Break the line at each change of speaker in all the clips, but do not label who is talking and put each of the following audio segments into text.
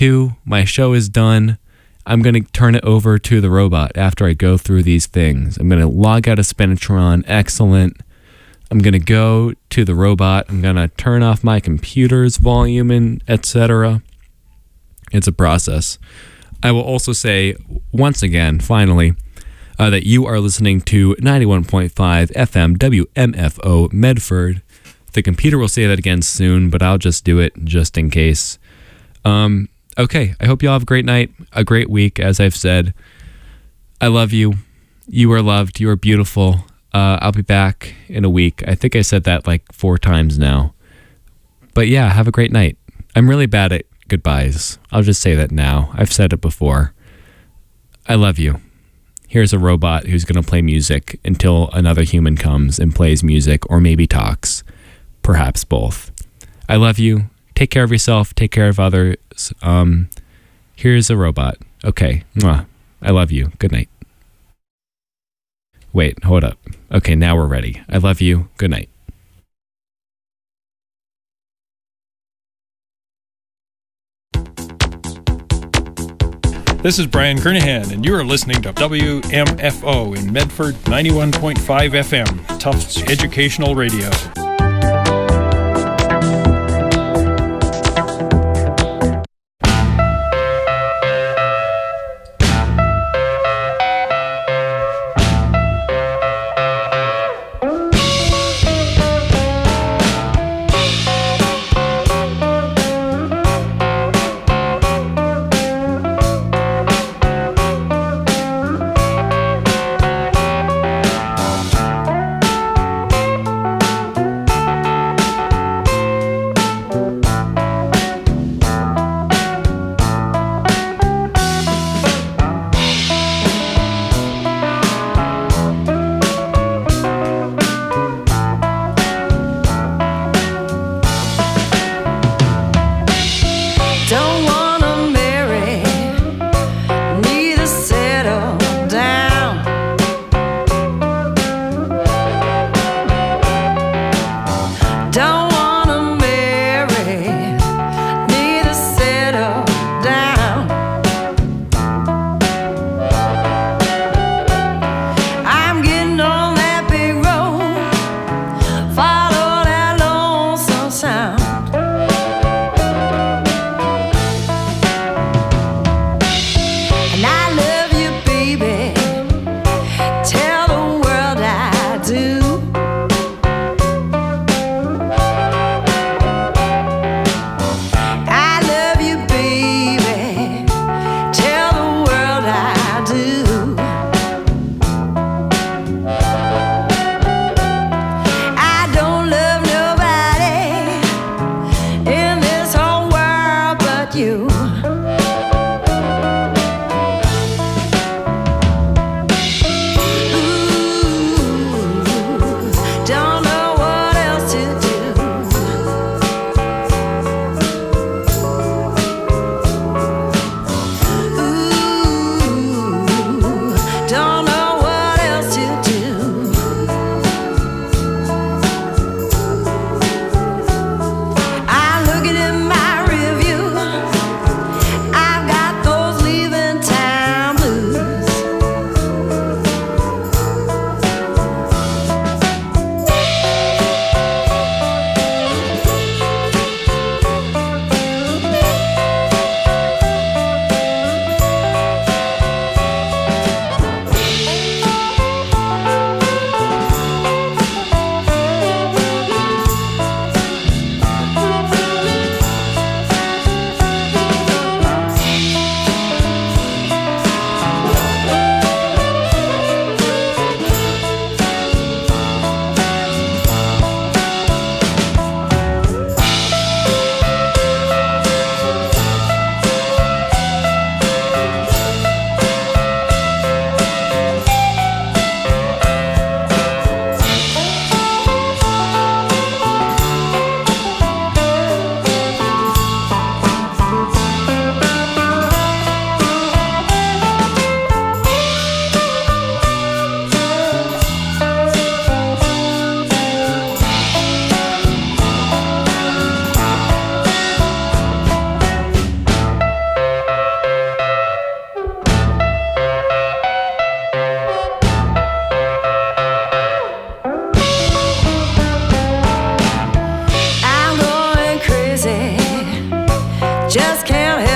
My show is done. I'm going to turn it over to the robot after I go through these things. I'm going to log out of Spinatron. Excellent. I'm going to go to the robot. I'm going to turn off my computer's volume and etc. It's a process. I will also say once again, finally, that you are listening to 91.5 FM WMFO Medford. The computer will say that again soon, but I'll just do it just in case. Okay, I hope you all have a great night, a great week, as I've said. I love you. You are loved. You are beautiful. I'll be back in a week. I think I said that like 4 times now. But yeah, have a great night. I'm really bad at goodbyes. I'll just say that now. I've said it before. I love you. Here's a robot who's going to play music until another human comes and plays music or maybe talks. Perhaps both. I love you. Take care of yourself. Take care of others. Here's a robot. Okay. Mwah. I love you. Good night. Wait, hold up. Okay, now we're ready. I love you. Good night.
This is Brian Kernahan, and you are listening to WMFO in Medford 91.5 FM, Tufts Educational Radio.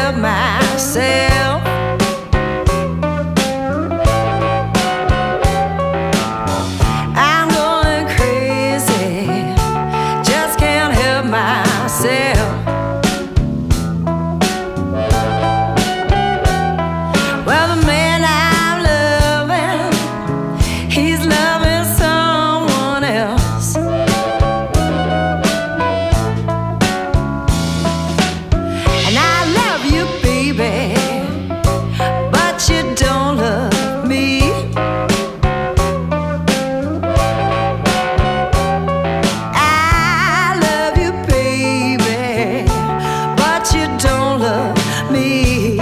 help myself. I'm going crazy, just can't help myself. Well, the man I'm loving, he's loving someone else. And I love you, baby, but you don't love me. I love you, baby, but you don't love me.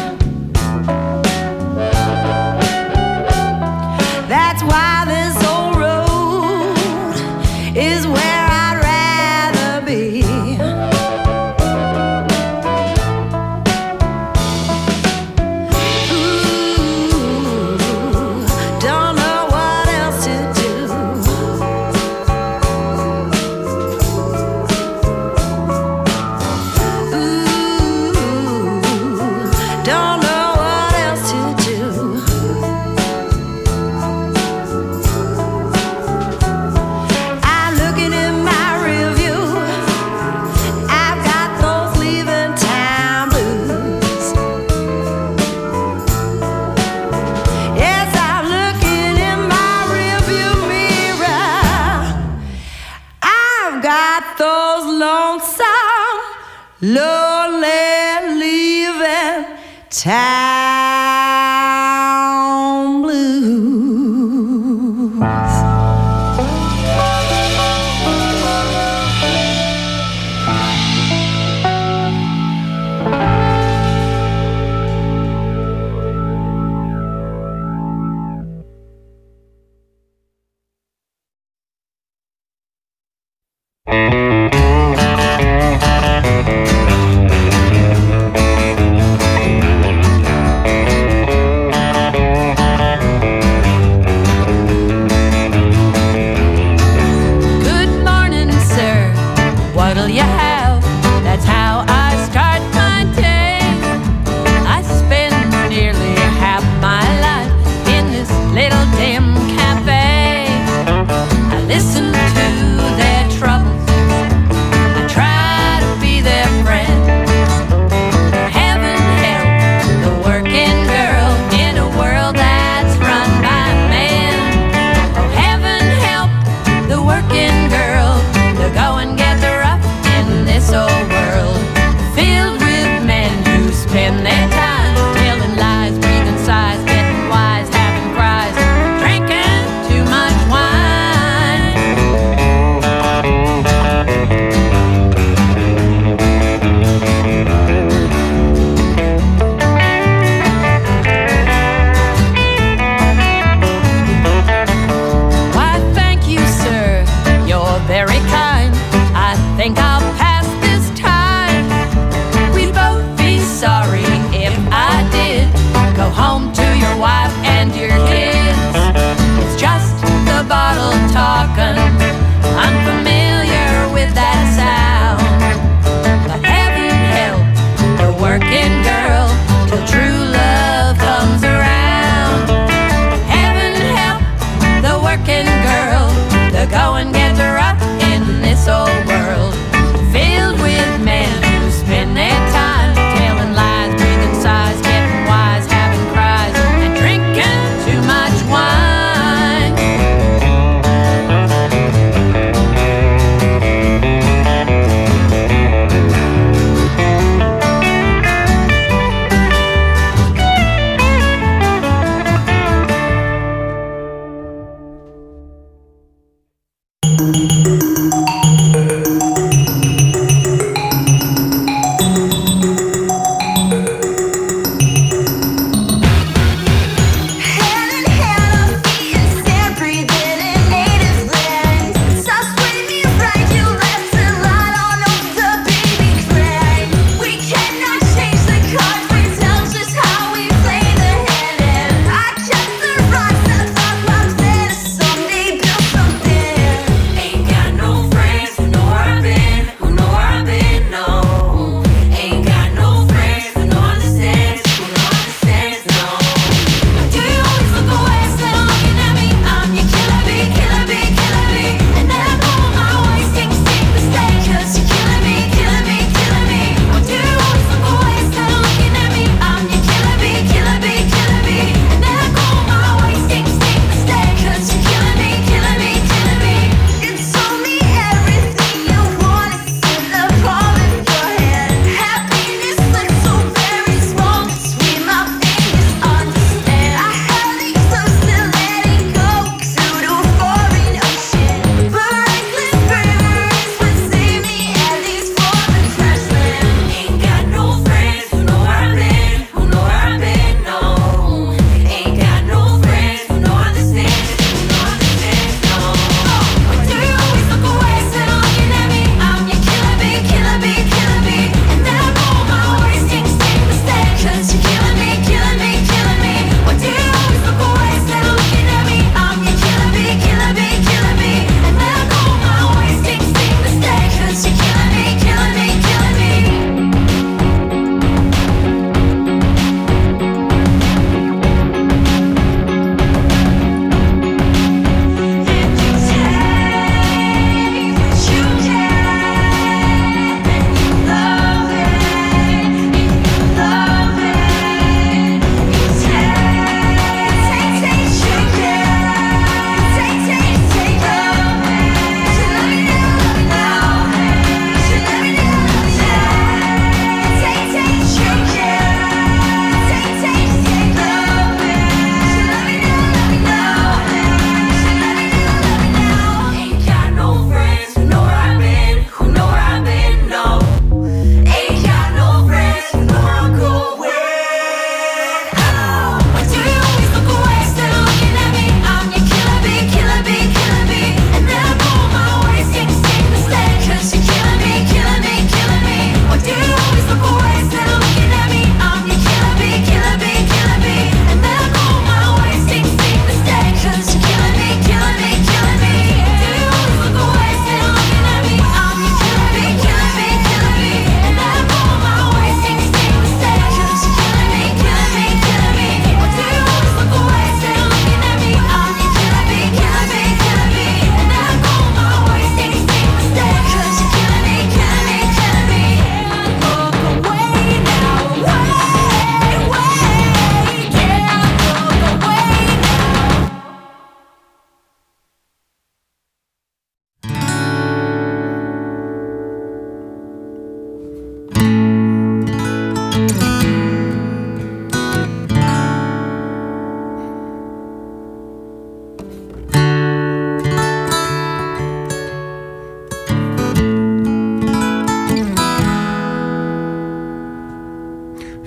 That's why this old road is where I'd rather be. Ooh, don't know what else to do. Ooh, don't know what else to do. I'm looking in my rearview. I've got those leaving town blues. Yes, I'm looking in my rearview mirror. I've got those lonesome, lonely leaving town blues. Good morning, sir. What'll you have? That's how I start my day. I spend nearly half my life in this little dim cafe. I listen to their troubles. I try to be their friend. Heaven help the working girl in a world that's run by men. Oh, heaven help the working girl to go and get the rough in this old world, filled with men who spend their time telling lies, breathing sighs, getting wise, having cries, drinking too much wine. Why, thank you, sir. You're very kind. I think I'll pass this time. We'd both be sorry if I did go home to your wife and your kids. It's just the bottle talking. I'm familiar with that sound. But heaven help the working girl till true love comes around. Heaven help the working girl to go and get the rough in this old world, filled with men who spend their time telling lies, breathing sighs, getting wise, having cries,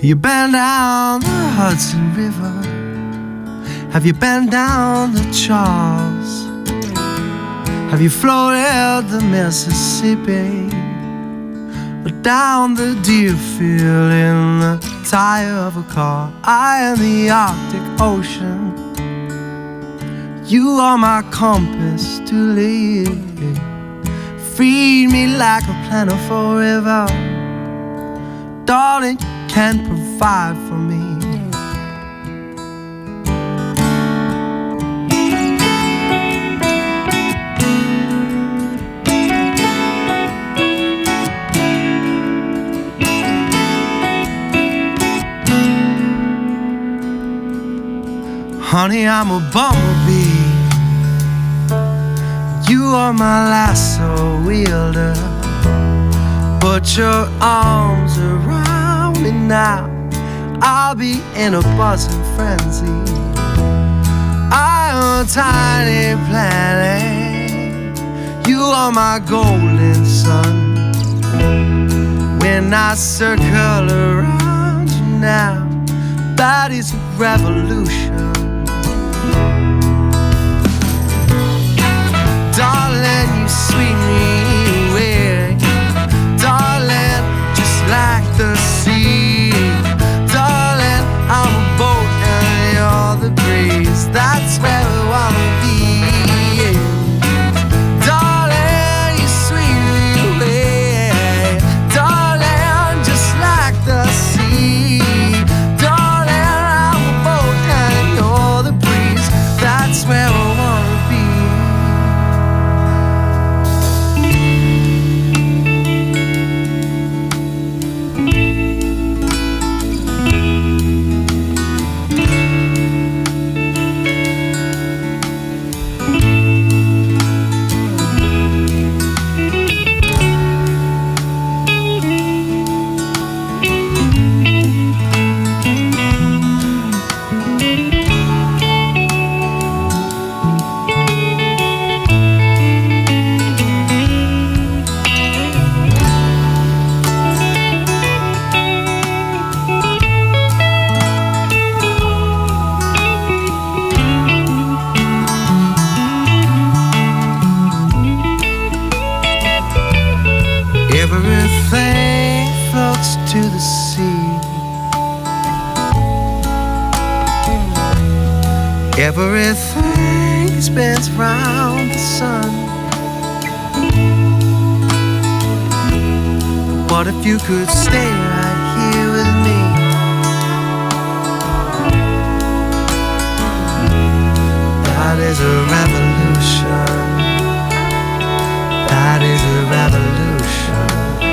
You been down the Hudson River? Have you been down the Charles? Have you floated the Mississippi? Or down the Deerfield in the tire of a car? I am the Arctic Ocean. You are my compass to live. Feed me like a plentiful river. Darling, you can provide for me. Honey, I'm a bumblebee. You are my lasso wielder. Put your arms around me now. I'll be in a buzzing frenzy. I am a tiny planet. You are my golden sun. When I circle around you now, that is a revolution. Darling, you sweep me away. Darling, just like the sea. Darling, I'm a boat and you're the breeze. That's where we wanna be. Darling, you sweep me away. Darling, just like the sea. Darling, I'm a boat and you're the breeze. That's where we wanna be. Everything floats to the sea. Everything spins round the sun. What if you could stay right here with me? That is a revolution. That is a revolution.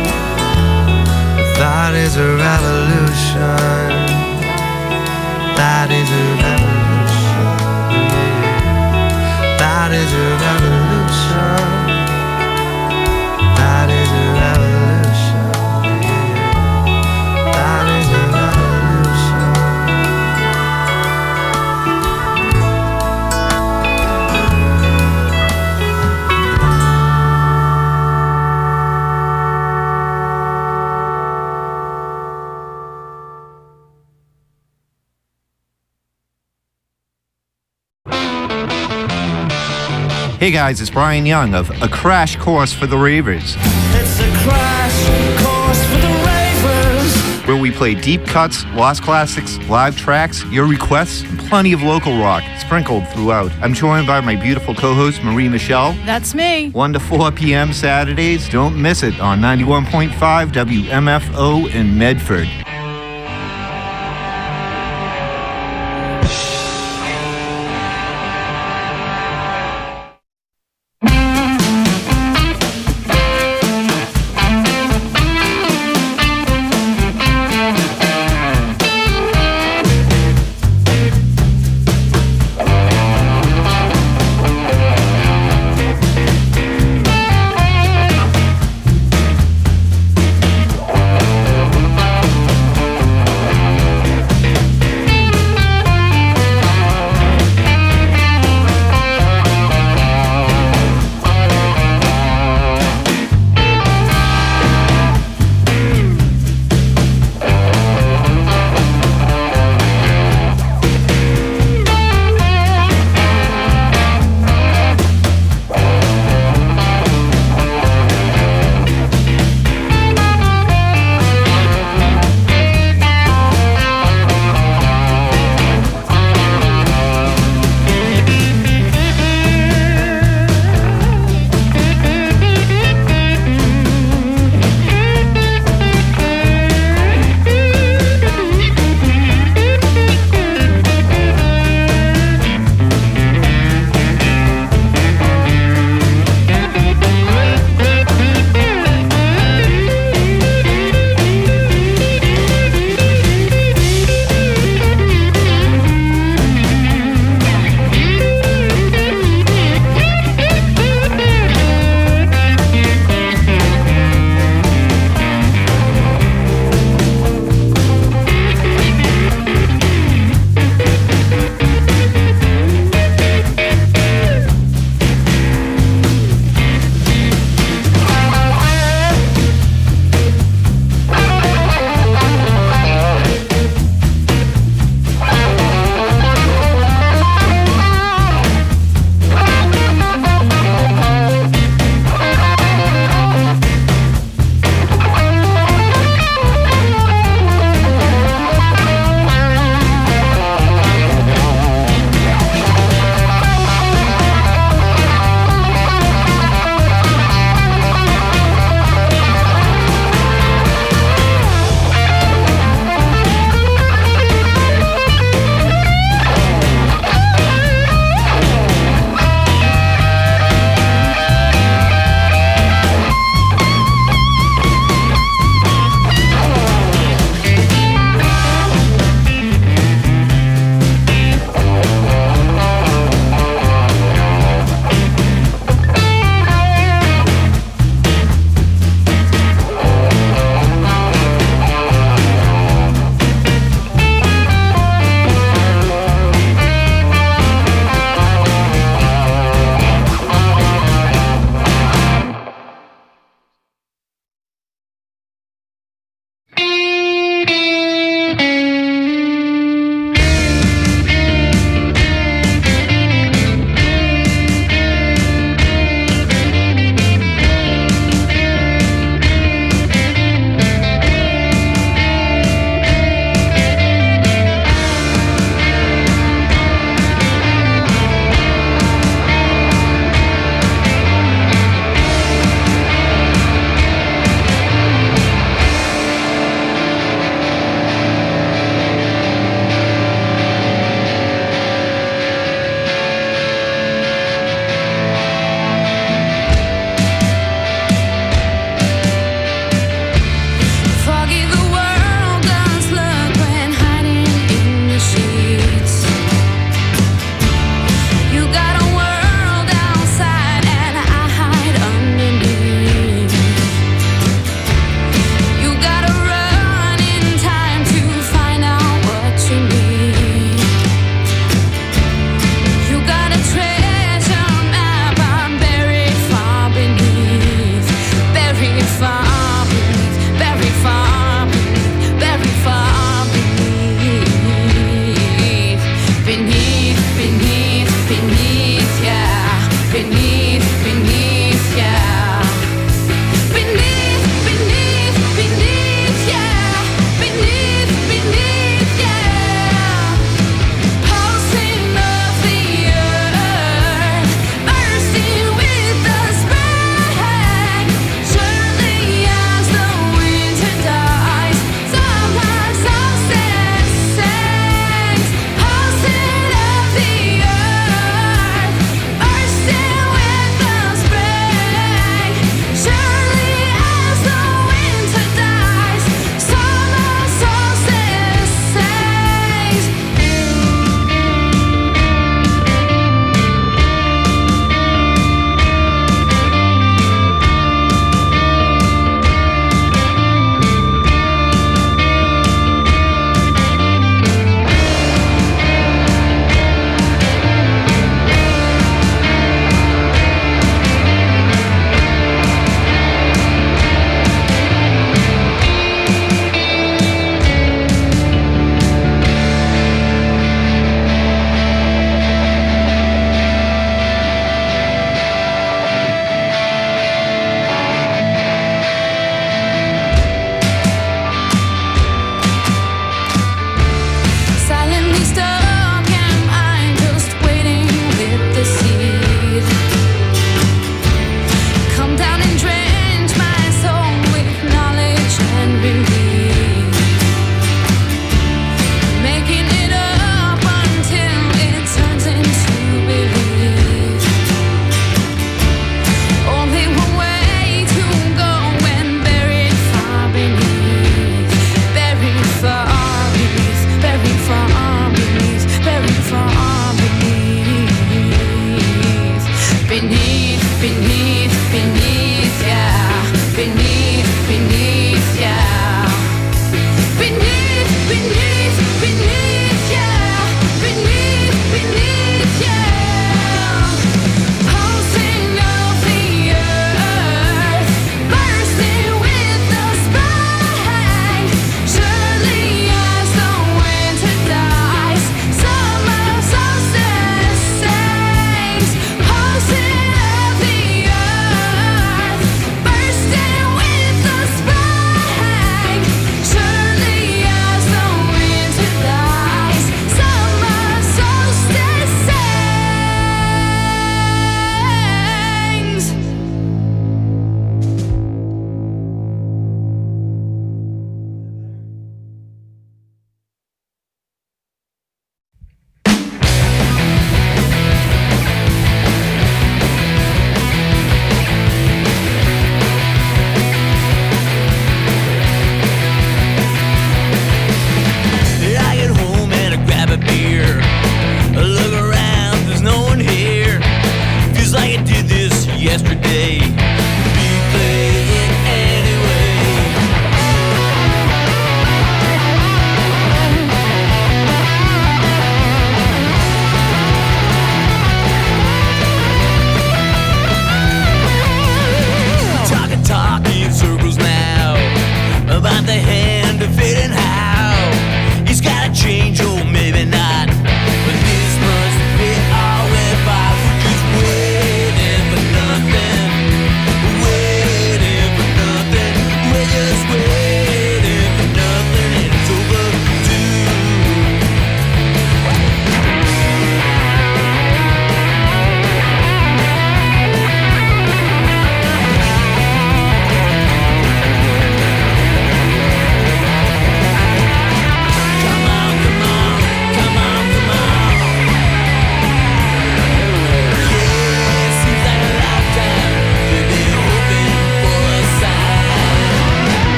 That is a revolution. That is a revolution. That is a revolution. That is a revolution. That is a revolution.
Hey guys, it's Brian Young of A Crash Course for the Ravers.
It's a crash course for the ravers.
Where we play deep cuts, lost classics, live tracks, your requests, and plenty of local rock sprinkled throughout. I'm joined by my beautiful co-host, Marie Michelle.
That's me.
1 to 4 p.m. Saturdays. Don't miss it on 91.5 WMFO in Medford.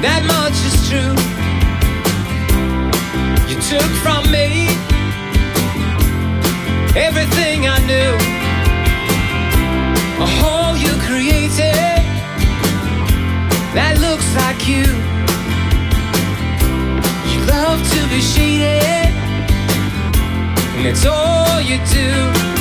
that much is true. You took from me everything I knew. A hole you created that looks like you. You love to be shaded, and it's all you do.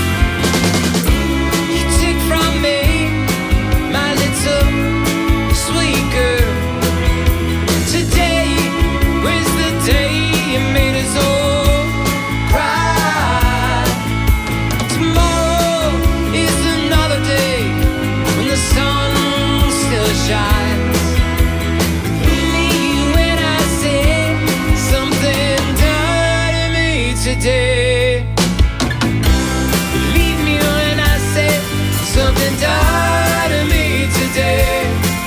You take from me my little sweet girl. Today was the day you made us all cry. Tomorrow is another day when the sun still shines. Believe me when I say something done to me today. Believe me when I say something done to me today.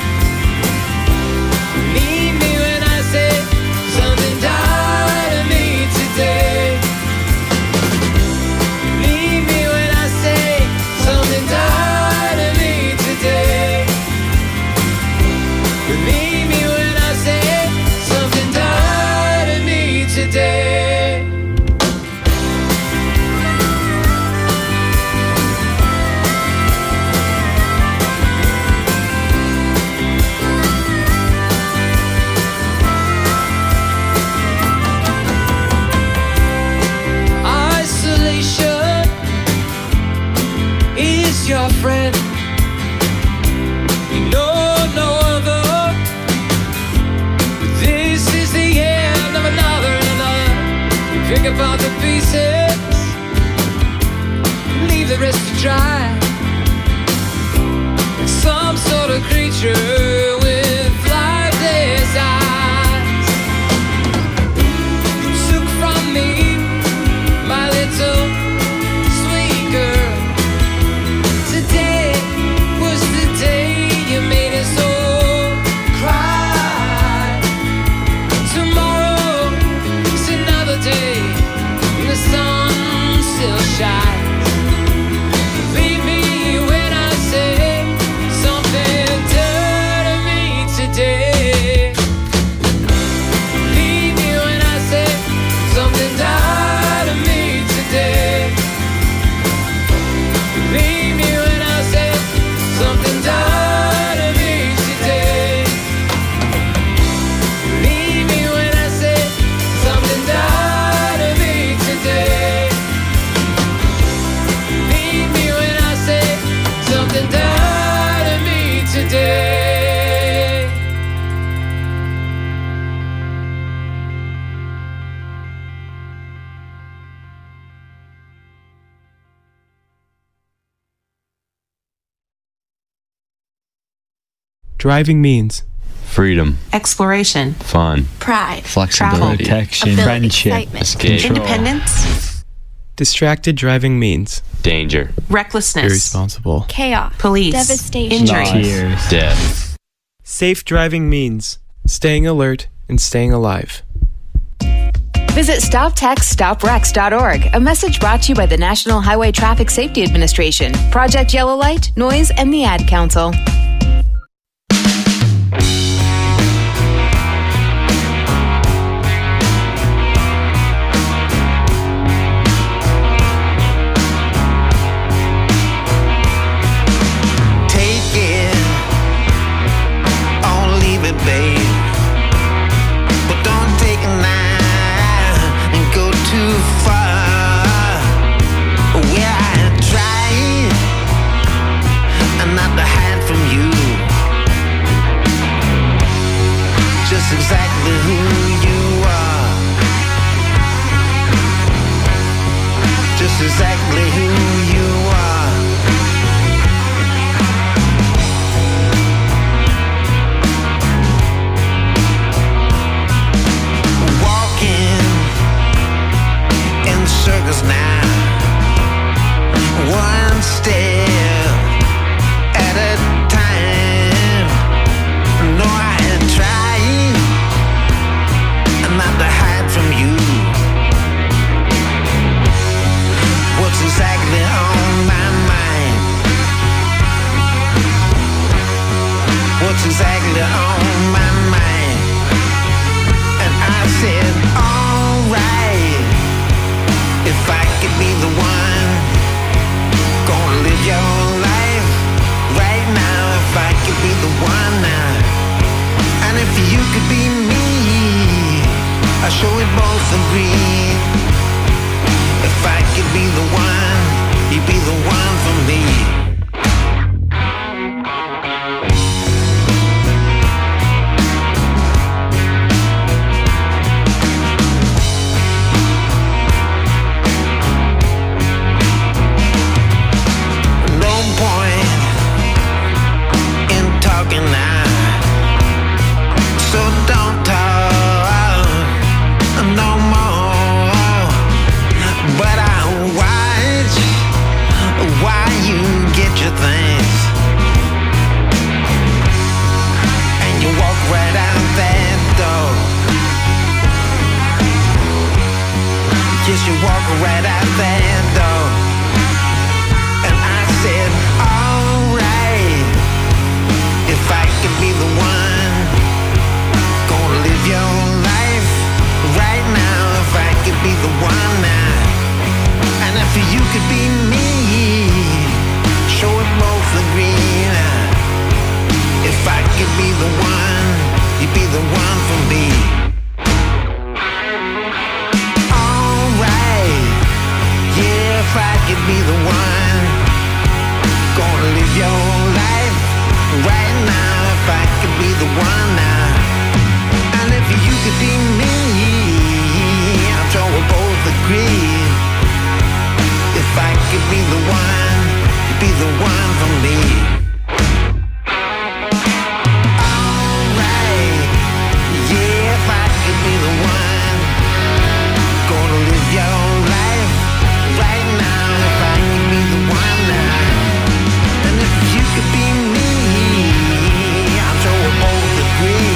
Believe me when I say something done to me today. Believe me when I say something done to me today. Believe me when I say something done to me today. Isolation is your friend. You know no other. This is the end of another and another. Pick apart the pieces, leave the rest to dry. Some sort of creature with lifeless eyes. You took from me my little sweet girl. Today was the day you made us all cry. Tomorrow is another day when the sun still shines. Believe me when I say something done to me today. Believe me when I say something done to me today. Believe me when I say something done to me today. Believe me when I say something done to me today. Believe me when I say something done to me today.
Driving means
freedom,
exploration,
fun,
pride,
flexibility,
protection,
friendship,
excitement,
independence,
distracted driving means
danger,
recklessness,
irresponsible,
chaos,
police,
devastation,
injury,
death.
Safe driving means staying alert and staying alive.
Visit StopTextStopWrecks.org. A message brought to you by the National Highway Traffic Safety Administration, Project Yellow Light, Noise, and the Ad Council.
Take it or leave it, babe. But don't take it now and go too far. Well, I tried not to hide from you. Just exactly who you are. Just exactly who you are. Walking in circles now, one step at a time. No, I tried could be me, I'm sure we both agree. If I could be the one, you'd be the one for me. No point in talking now, so don't talk no more. But I watch why you get your things, and you walk right out that door. Yes, you walk right out that door. And I said, alright, if I could be the one, gonna live your life right now. If I could be the one now, and if you could be me, sure we both agree now. If I could be the one, you'd be the one for me. Alright, yeah, if I could be the one, gonna live your life right now. If I could be the one now, and if you could be me, I'm sure we'll both agree. If I could be the one, you'd be the one for me. Alright, yeah, if I could be the one, gonna live your life right now. If I could be the one now, and if you could be me, I'm sure we'll both agree.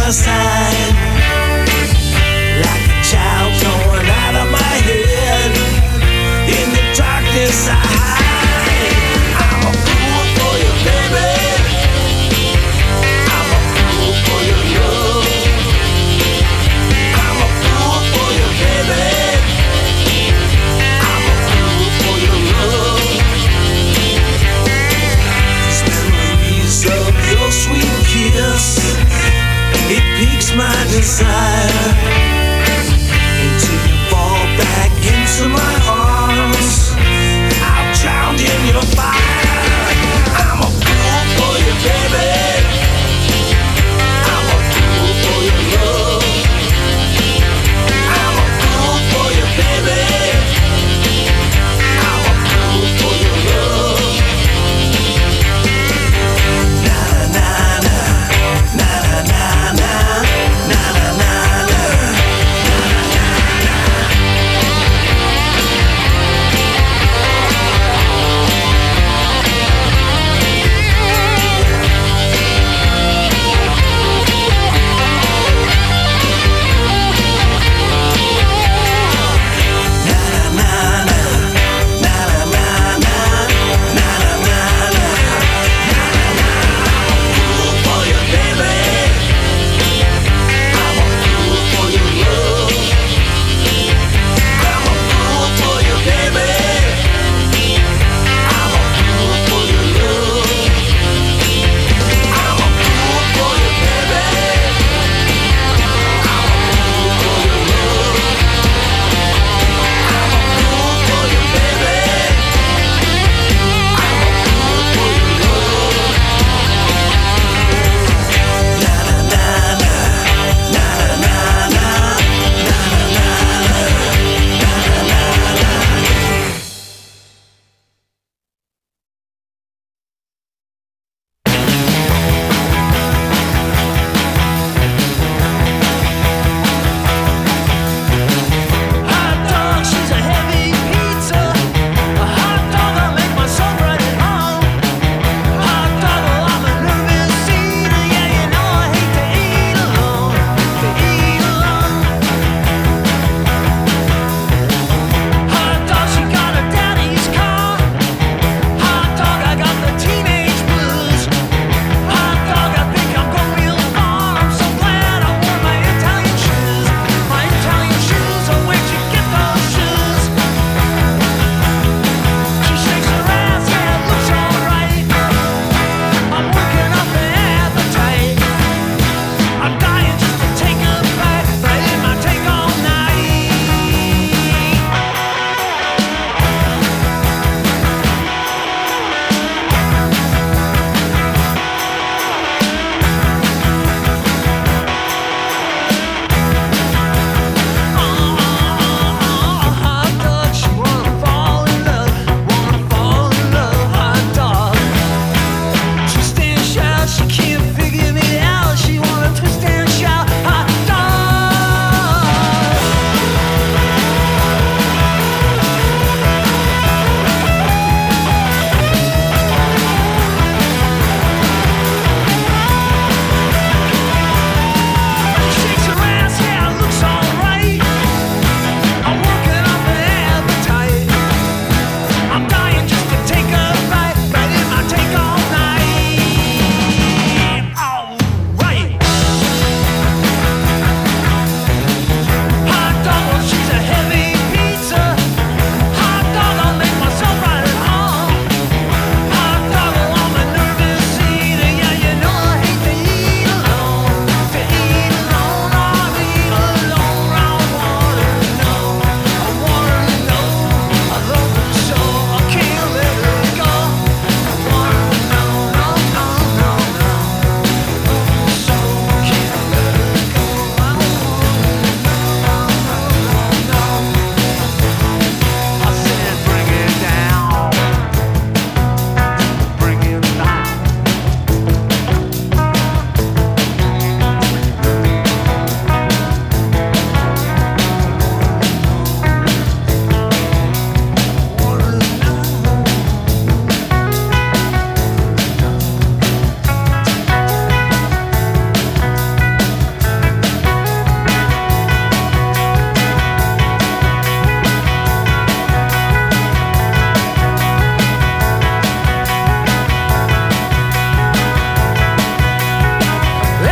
my side, like a child torn out of my head. In the darkness I hide. I'm a fool for you, baby. I'm a fool for your love. I'm a fool for you, baby. I'm a fool for your love. These memories of your sweet kiss, it piques my desire until you fall back into my arms. I'll drown in your fire. I'm a fool for you, baby. I'm a fool for your love. I'm a fool for you, baby. I'm a fool for your love. Na na na na na na na na na na.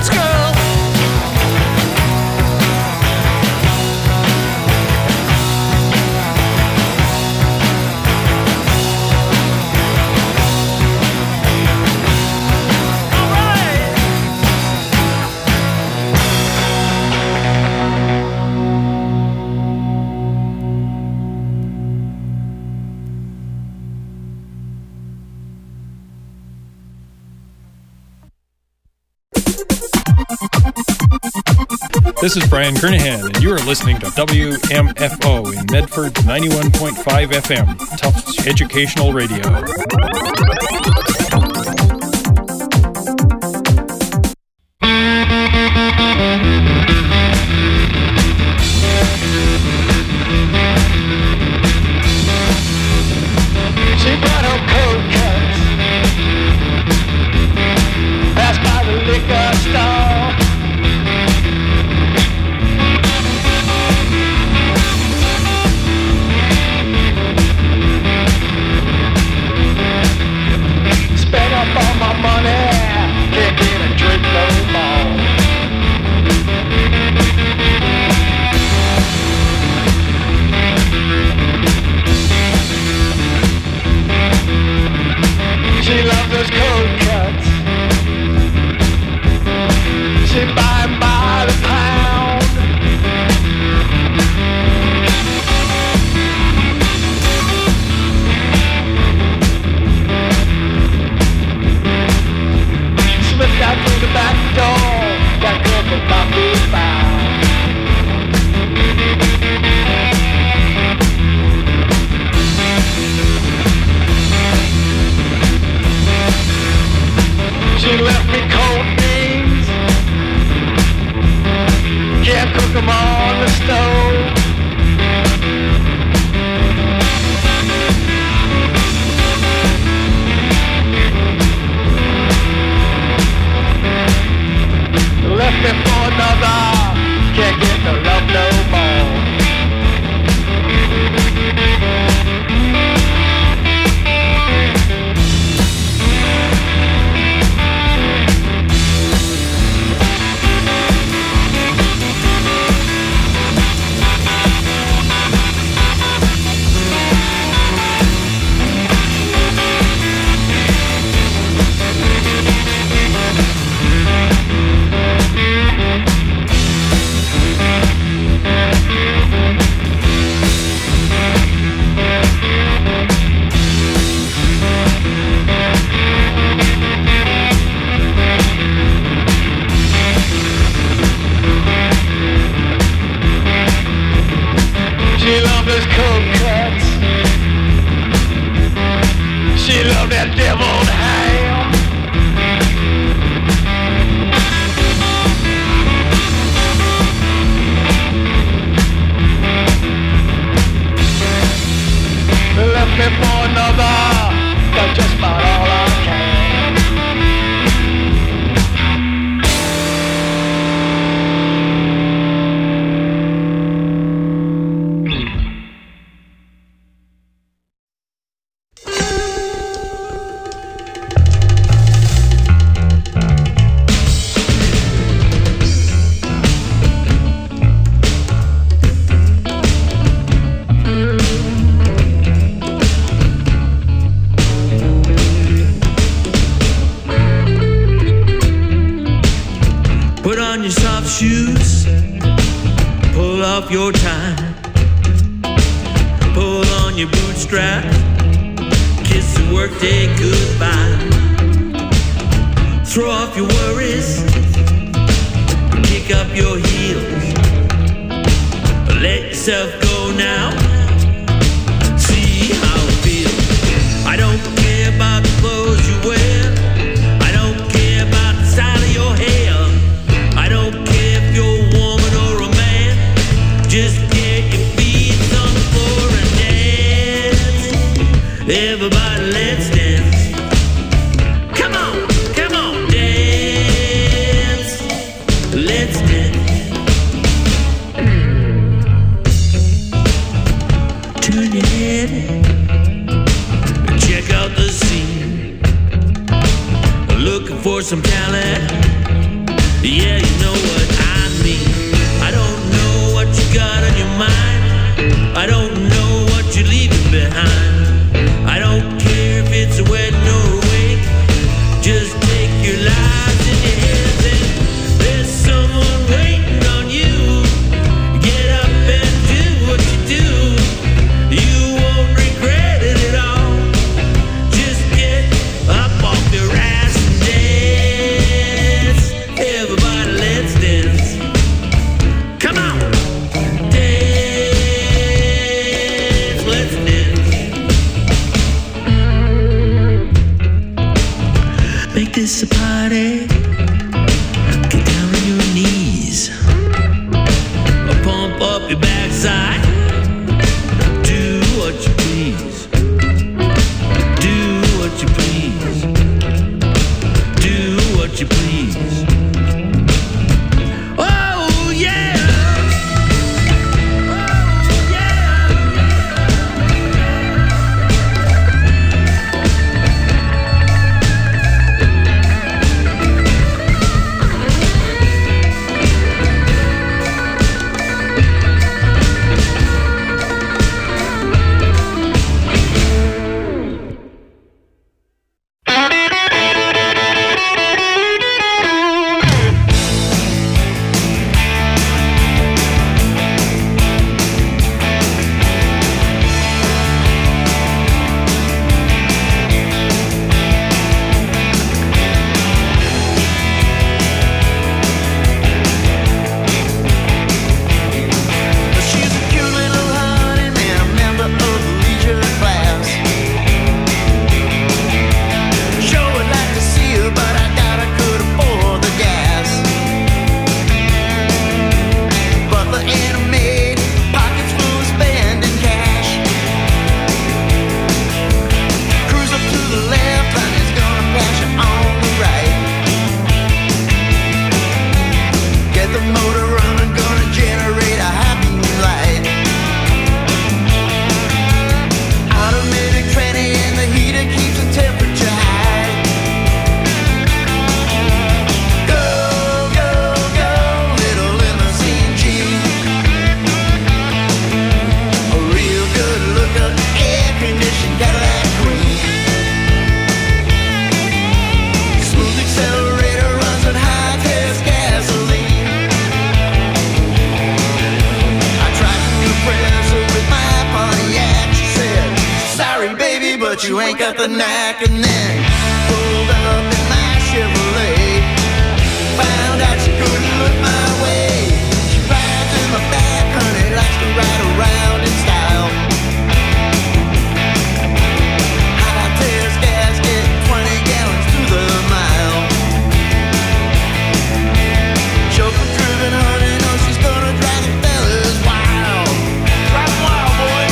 Let's go.
This is Brian Kernahan, and you are listening to WMFO in Medford 91.5 FM, Tufts Educational Radio.
She brought home cold cuts, passed by the liquor store. Spent up all my money, can't get a drink no more. She loves those cold cuts. She buy 'em by the pound. Slipped out through the back door. That girl could not be found. She left me cold beans. Can't cook 'em on the stove. Left me for another. Can't get no love no more. She loved those cold cuts. She loved that deviled ham. Left me for another. Got just about all I can.
Put on your soft shoes, pull off your tie, pull on your bootstrap, kiss the workday goodbye. Throw off your worries, kick up your heels, let yourself go now, see how it feels. I don't care about the clothes you wear, I don't care about the style of your hair, I don't care if you're a woman or a man, just get your feet on the floor and dance. Everybody, let's dance. Come on, dance. Let's dance. Yeah, you know what I mean. I don't know what you got on your mind. I don't know what you're leaving behind. I don't care if it's a wedding or a wake. Just take your lives in your hands and there's someone waiting on you. Get up and do what you do. You won't regret it at all. Just get up off your ass and dance. Everybody, let's dance. Come on, dance. Let's dance. Make this a party. Get down on your knees. Pump up your backside. Do what you please. Do what you please. Do what you please. Oh yeah. She's a cute little honey man, a member of the leisure class. Sure would like to see her, but I doubt I could afford the gas. Butler and a maid, pockets full of spending cash. Cruise up to the left, and he's gonna pass you on the right. Get the motor running, gonna generate a happy light. Automatic tranny and the heater keeps the temperature high. Go, go, go, little limousine Jeep. A real good looker, air-conditioned Cadillac Queen. Smooth accelerator runs on high-test gasoline. I tried to impress her with my Pontiac. She said, sorry baby, but you ain't got the knack. And then pulled up in my Chevrolet. Found out she couldn't look my way. She rides in the back, honey, likes to ride around in style. High-test gasket, 20 gallons to the mile. Chauffeur-driven honey, knows she's gonna drive the fellas wild. Drive 'em wild, boy.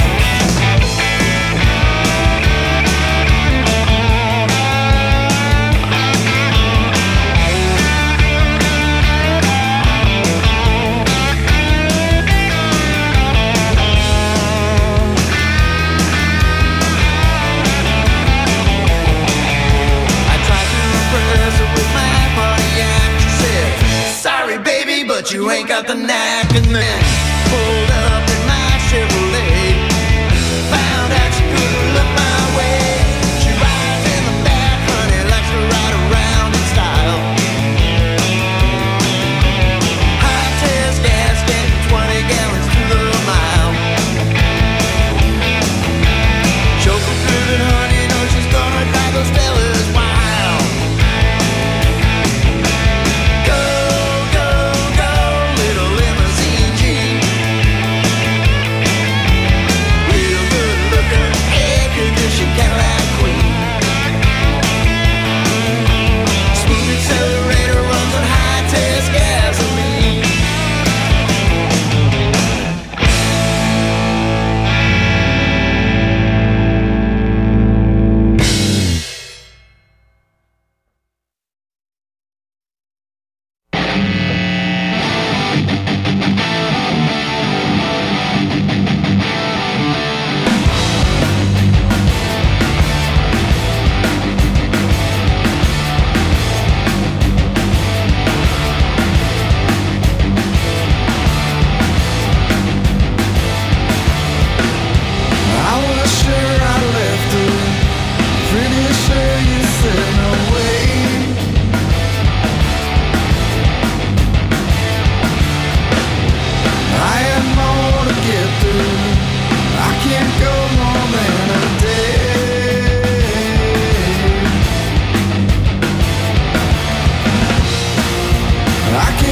I tried to impress her with my Pontiac. She said, sorry baby, but you ain't got the knack. And then pulled up in my Chevrolet. Found out she couldn't look my way. She rides in the back, honey, likes to ride around in style. High-test gasket, 20 gallons to the mile. Chauffeur-driven honey, knows she's gonna drive those fellas wild. Go, go, go, little limousine Jeep.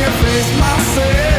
face myself.